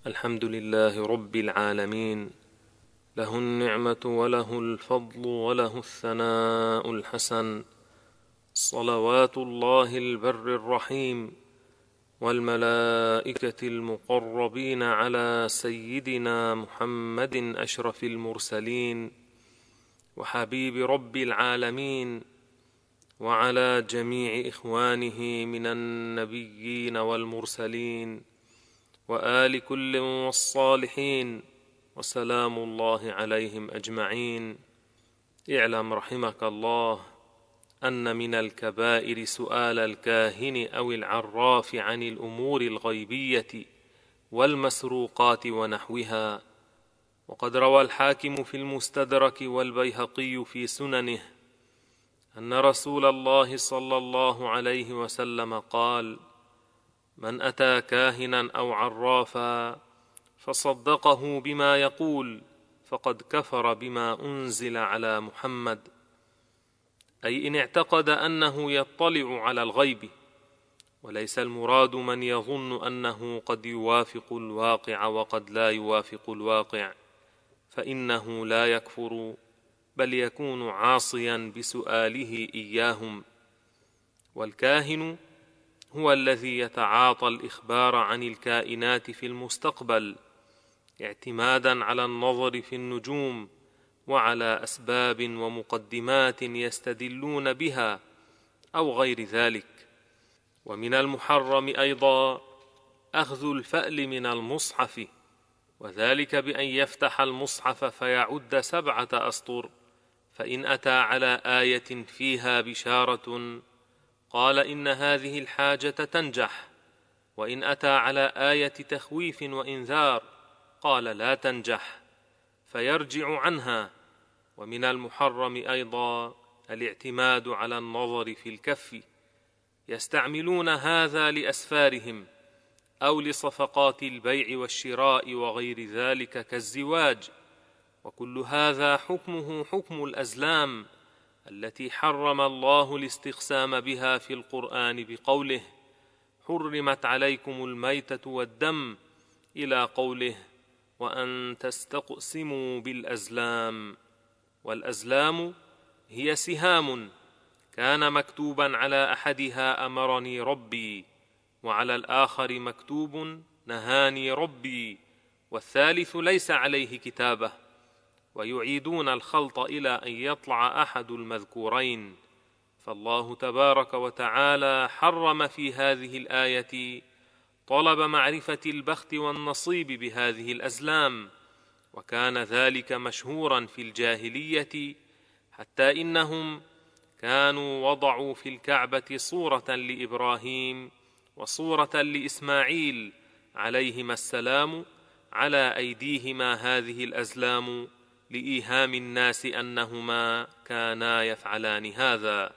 الحمد لله رب العالمين، له النعمة وله الفضل وله الثناء الحسن، صلوات الله البر الرحيم والملائكة المقربين على سيدنا محمد أشرف المرسلين وحبيب رب العالمين، وعلى جميع إخوانه من النبيين والمرسلين وآل كل والصالحين، وسلام الله عليهم أجمعين. اعلم رحمك الله أن من الكبائر سؤال الكاهن أو العراف عن الأمور الغيبية والمسروقات ونحوها. وقد روى الحاكم في المستدرك والبيهقي في سننه أن رسول الله صلى الله عليه وسلم قال: من أتى كاهنا أو عرافا فصدقه بما يقول فقد كفر بما أنزل على محمد، أي إن اعتقد أنه يطلع على الغيب، وليس المراد من يظن أنه قد يوافق الواقع وقد لا يوافق الواقع، فإنه لا يكفر بل يكون عاصيا بسؤاله إياهم. والكاهن هو الذي يتعاطى الإخبار عن الكائنات في المستقبل اعتمادا على النظر في النجوم وعلى أسباب ومقدمات يستدلون بها أو غير ذلك. ومن المحرم أيضا أخذ الفأل من المصحف، وذلك بأن يفتح المصحف فيعد 7 أسطر، فإن أتى على آية فيها بشارة قال إن هذه الحاجة تنجح، وإن أتى على آية تخويف وإنذار قال لا تنجح، فيرجع عنها. ومن المحرم أيضا الاعتماد على النظر في الكف، يستعملون هذا لأسفارهم أو لصفقات البيع والشراء وغير ذلك كالزواج، وكل هذا حكمه حكم الأزلام التي حرم الله الاستقسام بها في القرآن بقوله: حرمت عليكم الميتة والدم، إلى قوله: وأن تستقسموا بالأزلام. والأزلام هي سهام كان مكتوبا على أحدها أمرني ربي، وعلى الآخر مكتوب نهاني ربي، والثالث ليس عليه كتابة، ويعيدون الخلط إلى أن يطلع أحد المذكورين. فالله تبارك وتعالى حرم في هذه الآية طلب معرفة البخت والنصيب بهذه الأزلام، وكان ذلك مشهورا في الجاهلية، حتى إنهم كانوا وضعوا في الكعبة صورة لإبراهيم وصورة لإسماعيل عليهما السلام على أيديهما هذه الأزلام لإيهام الناس أنهما كانا يفعلان هذا.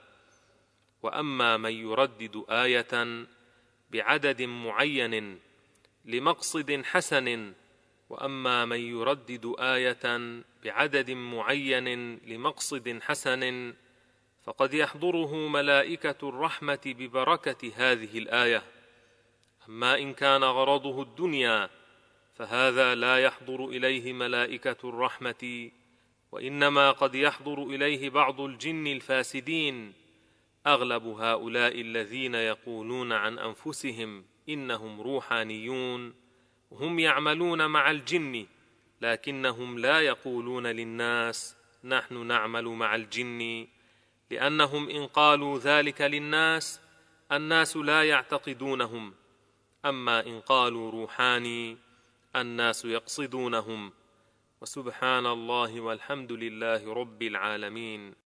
وأما من يردد آية بعدد معين لمقصد حسن، وأما من يردد آية بعدد معين لمقصد حسن فقد يحضره ملائكة الرحمة ببركة هذه الآية. أما إن كان غرضه الدنيا فهذا لا يحضر إليه ملائكة الرحمة، وإنما قد يحضر إليه بعض الجن الفاسدين. أغلب هؤلاء الذين يقولون عن أنفسهم إنهم روحانيون هم يعملون مع الجن، لكنهم لا يقولون للناس نحن نعمل مع الجن، لأنهم إن قالوا ذلك للناس الناس لا يعتقدونهم، أما إن قالوا روحاني الناس يقصدونهم. وسبحان الله والحمد لله رب العالمين.